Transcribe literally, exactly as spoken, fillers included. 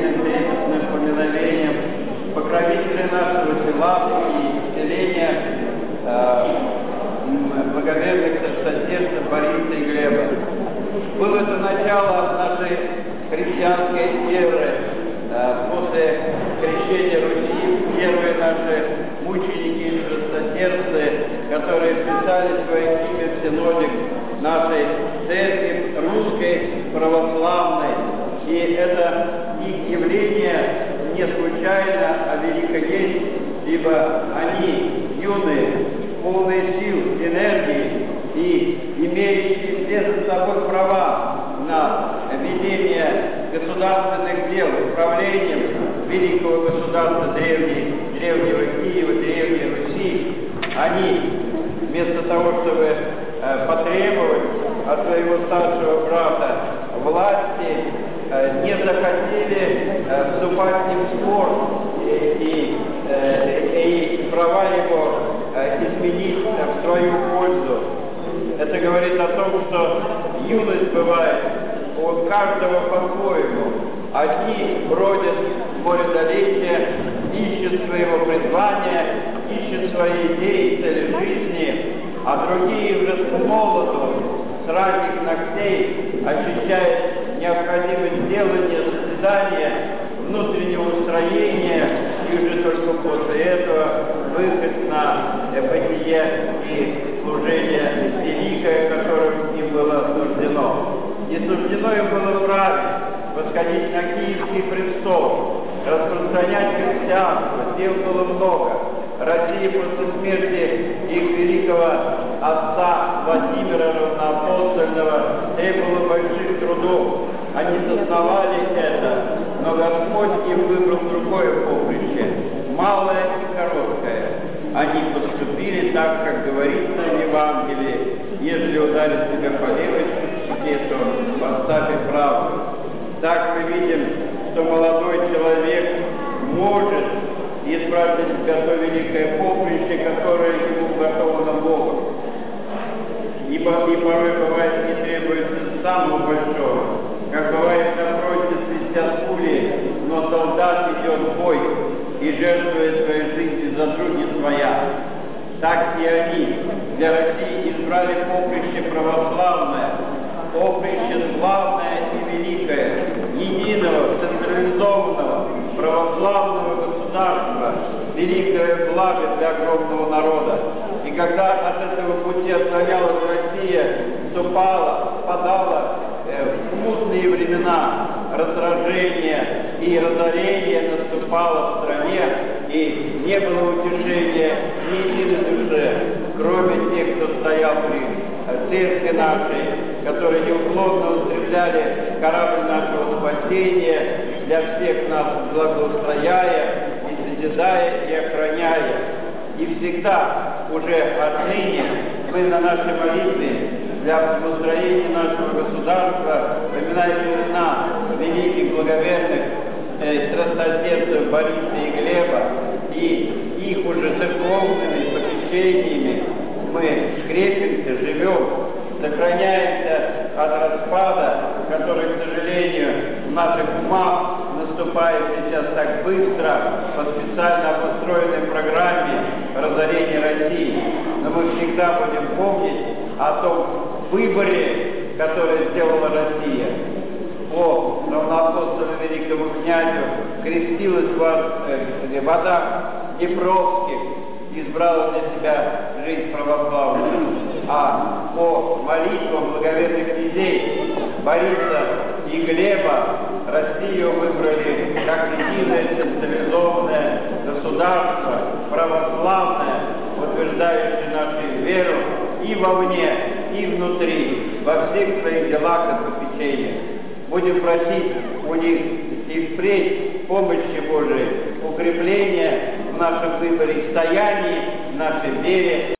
благоговейным трепетным поминовением покровителя нашего села и селения э, благоверных сердцем Бориса и Глеба. Было это начало нашей христианской веры. Э, после крещения Руси первые наши мученики и страстотерпцы, которые вписали свое имя в синодик нашей церкви русской православной. И это их явление не случайно, а велико есть, ибо они юные, полные сил, энергии и имеющие все за собой права на ведение государственных дел, управлением великого государства древней, древнего Киева, древней Руси, они вместо того, чтобы э, потребовать от своего старшего брата власти, э, не захотели э, вступать с ним в спор и, и, э, и права его э, изменить э, в свою пользу. Это говорит о том, что юность бывает у каждого по-своему. Одни бродят в море далечия, ищут своего призвания, ищут свои идеи, цели жизни, а другие уже с молоду, с ранних ногтей ощущают необходимость делания, созидания, внутреннего устроения, и уже только после этого выход на бытие и служение великое, которым им было суждено. Не суждено им было править, восходить на Киевский престол, распространять христианство, дел было много. Россия после смерти их великого отца Владимира Равноапостольного требовала больших трудов. Они сознавали это, но Господь им выбрал другое поприще, малое и короткое. Они поступили так, как говорится в Евангелии: если ударит тебя по левой щеке, то подставь и правую. Так мы видим, что молодой человек может избрать для себя то великое поприще, которое ему уготовано Богом. Ибо и порой бывает не требуется самого большого, как бывает на фронте свистят пули, но солдат идет в бой и жертвует своей жизнью за други своя. Так и они для России избрали поприще православное, поприще славное и великое, единого, централизованного, православного государства, великое благо для огромного народа. И когда от этого пути отклонялась Россия, вступала, впадала э, в смутные времена, раздражение и разорение наступало в стране, и не было утешения ни единой душе, кроме тех, кто стоял при церкви нашей, которые неуклонно устремляли корабль нашего спасения, для всех нас благоустрояя и созидая и охраняя. И всегда, уже отныне, мы на нашей молитве для устроения нашего государства поминаем имена великих благоверных э, страстотерпцев Бориса и Глеба, и их уже церковными попечениями мы крепимся, живем, сохраняемся от распада, который, к сожалению, в наших умах наступает сейчас так быстро по специально обустроенной программе разорения России. Но мы всегда будем помнить о том выборе, который сделала Россия. По равноапостольному великому князю крестилась в водах Днепровских, избрала для себя жизнь православную. А по молитвам благоверных князей Бориса и Глеба Россию выбрали как единое централизованное государство, православное, утверждающее нашу веру и вовне, и внутри, во всех своих делах и попечениях. Будем просить у них и впредь помощи Божией, укрепления в нашем выборе, стоянии, в нашей вере.